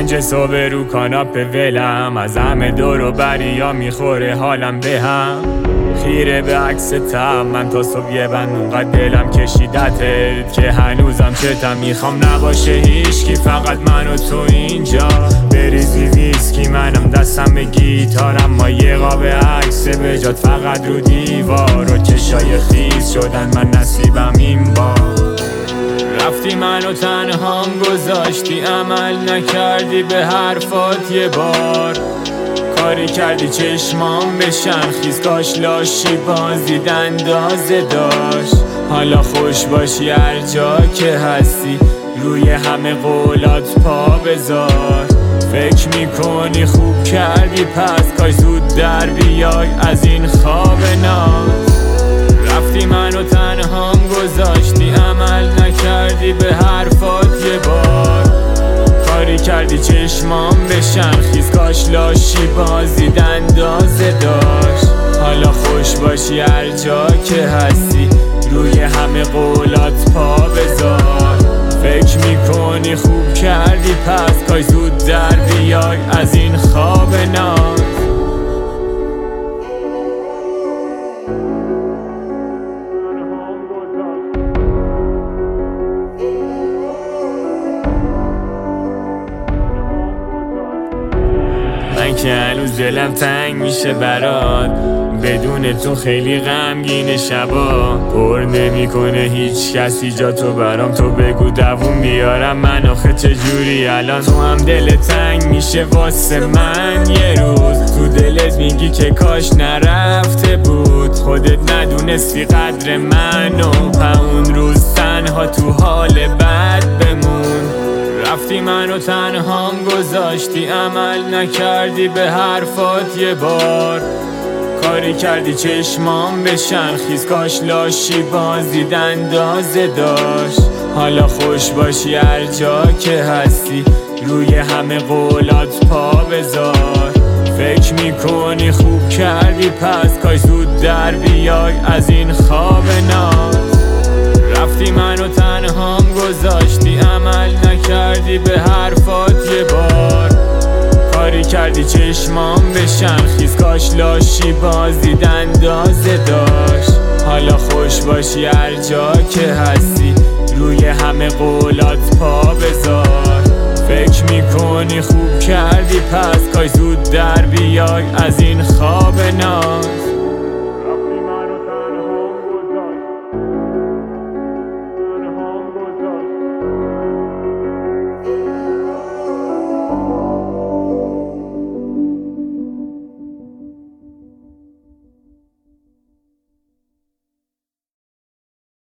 5 صبح رو کاناپه ولم، از همه دور و بریا میخوره حالم به هم. خیره به عکس تم من تا صبح یه بند اونقدر دلم کشیدتت که هنوزم چتم میخوام نباشه هیچکی، فقط من و تو اینجا. بریزی ویسکی منم دستم به گیتارم، ما یه قاب عکس به جات فقط رو دیوار و چشای خیس شدن من نصیبم این بار. رفتی منو تنهام گذاشتی، عمل نکردی به حرفات یه بار. کاری کردی چشمام بشن خیز، کاش لاشی بازید اندازه داشت. حالا خوش باشی هر جا که هستی، روی همه قولات پا بذار. فکر میکنی خوب کردی پس کاش زود در بیای از این خواب ناز. رفتی منو تنهام گذاشتی، عمل نکردی به حرفات یه بار. کاری کردی چشمام بشن خیز، کاش لاشی بازید اندازه داشت. حالا خوش باشی هر جا که هستی، روی همه قولات پا بذار. فکر میکنی خوب کردی پس کاش زود در بیای از این خواب ناز. من که هنوز دلم تنگ میشه برات، بدون تو خیلی غمگین شبا. پر نمیکنه هیچ کسی جا تو برام، تو بگو دووم بیارم من آخه چجوری الان. تو هم دل تنگ میشه واسه من یه روز، تو دلت میگی که کاش نرفته بود. خودت ندونستی قدر منو، اون روز تنها تو حال بد بمون. رفتی منو تنهام گذاشتی، عمل نکردی به حرفات یه بار. کاری کردی چشمام بشن خیز، کاش لاشی بازید اندازه داشت. حالا خوش باشی هر جا که هستی، روی همه قولات پا بذار. فکر میکنی خوب کردی پس کاش زود در بیای از این خواب ناز. رفتی منو تنهام گذاشتی، عمل نکردی به حرفات یه بار. کاری کردی چشمام بشن خیز، کاش لاشی بازید اندازه داشت. حالا خوش باشی هر جا که هستی، روی همه قولات پا بذار. فکر میکنی خوب کردی پس کاش زود در بیای از این خواب ناز.